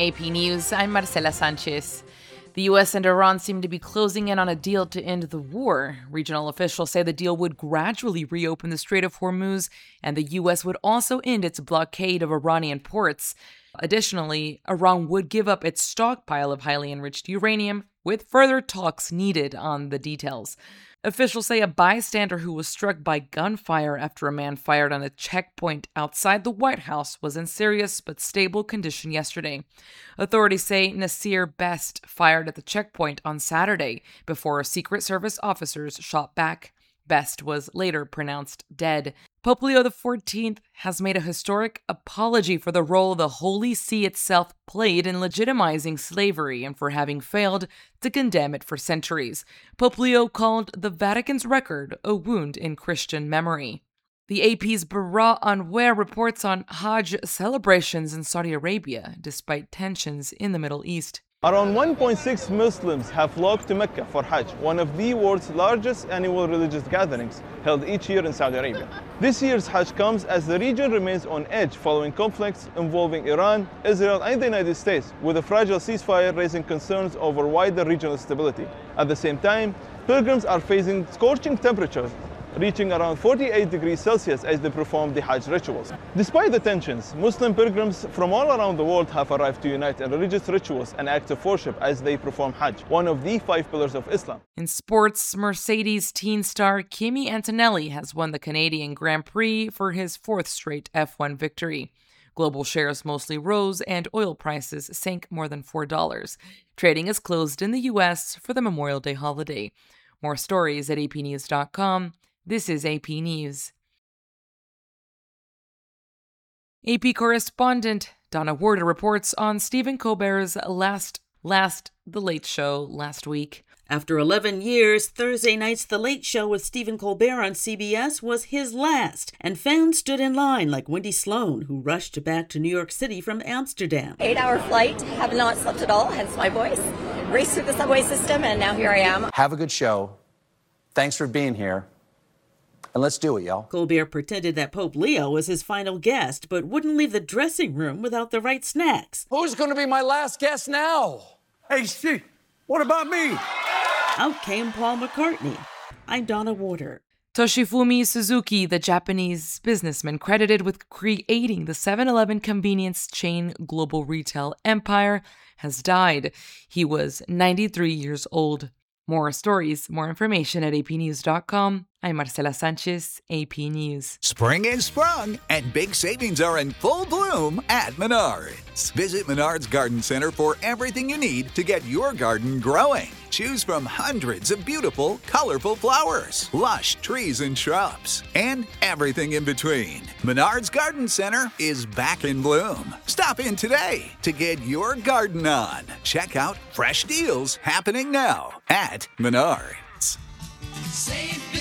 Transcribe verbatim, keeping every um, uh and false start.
A P News, I'm Marcela Sanchez. The U S and Iran seem to be closing in on a deal to end the war. Regional officials say the deal would gradually reopen the Strait of Hormuz, and the U S would also end its blockade of Iranian ports. Additionally, Iran would give up its stockpile of highly enriched uranium, with further talks needed on the details. Officials say a bystander who was struck by gunfire after a man fired on a checkpoint outside the White House was in serious but stable condition yesterday. Authorities say Nasir Best fired at the checkpoint on Saturday before Secret Service officers shot back. Best was later pronounced dead. Pope Leo the fourteenth has made a historic apology for the role the Holy See itself played in legitimizing slavery and for having failed to condemn it for centuries. Pope Leo called the Vatican's record a wound in Christian memory. The A P's Bara Anwer reports on Hajj celebrations in Saudi Arabia, despite tensions in the Middle East. Around one point six Muslims have flocked to Mecca for Hajj, one of the world's largest annual religious gatherings held each year in Saudi Arabia. This year's Hajj comes as the region remains on edge following conflicts involving Iran, Israel, and the United States, with a fragile ceasefire raising concerns over wider regional stability. At the same time, pilgrims are facing scorching temperatures, reaching around forty-eight degrees Celsius as they perform the Hajj rituals. Despite the tensions, Muslim pilgrims from all around the world have arrived to unite in religious rituals and acts of worship as they perform Hajj, one of the five pillars of Islam. In sports, Mercedes teen star Kimi Antonelli has won the Canadian Grand Prix for his fourth straight F one victory. Global shares mostly rose and oil prices sank more than four dollars. Trading is closed in the U S for the Memorial Day holiday. More stories at A P news dot com. This is A P News. A P correspondent Donna Warder reports on Stephen Colbert's last, last The Late Show last week. After eleven years, Thursday night's The Late Show with Stephen Colbert on C B S was his last, and fans stood in line like Wendy Sloan, who rushed back to New York City from Amsterdam. Eight-hour flight, have not slept at all, hence my voice. Raced through the subway system, and now here I am. Have a good show. Thanks for being here. And let's do it, y'all. Colbert pretended that Pope Leo was his final guest, but wouldn't leave the dressing room without the right snacks. Who's going to be my last guest now? Hey, Steve, what about me? Out came Paul McCartney. I'm Donna Warder. Toshifumi Suzuki, the Japanese businessman credited with creating the seven eleven convenience chain global retail empire, has died. He was ninety-three years old. More stories, more information at A P news dot com. I'm Marcela Sanchez, A P News. Spring is sprung, and big savings are in full bloom at Menards. Visit Menards Garden Center for everything you need to get your garden growing. Choose from hundreds of beautiful, colorful flowers, lush trees and shrubs, and everything in between. Menards Garden Center is back in bloom. Stop in today to get your garden on. Check out fresh deals happening now at Menards. Save